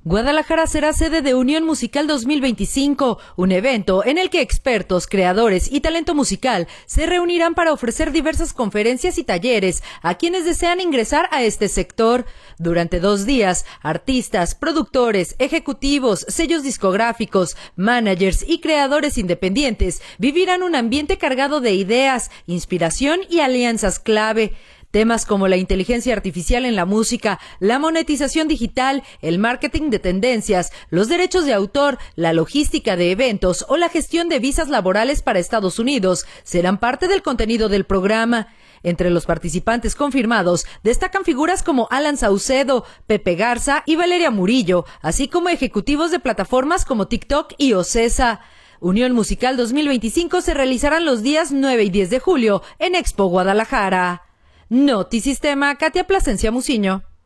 Guadalajara será sede de Unión Musical 2025, un evento en el que expertos, creadores y talento musical se reunirán para ofrecer diversas conferencias y talleres a quienes desean ingresar a este sector. Durante 2 días, artistas, productores, ejecutivos, sellos discográficos, managers y creadores independientes vivirán un ambiente cargado de ideas, inspiración y alianzas clave. Temas como la inteligencia artificial en la música, la monetización digital, el marketing de tendencias, los derechos de autor, la logística de eventos o la gestión de visas laborales para Estados Unidos serán parte del contenido del programa. Entre los participantes confirmados destacan figuras como Alan Saucedo, Pepe Garza y Valeria Murillo, así como ejecutivos de plataformas como TikTok y Ocesa. Unión Musical 2025 se realizarán los días 9 y 10 de julio en Expo Guadalajara. Notisistema, Katia Plasencia Muciño.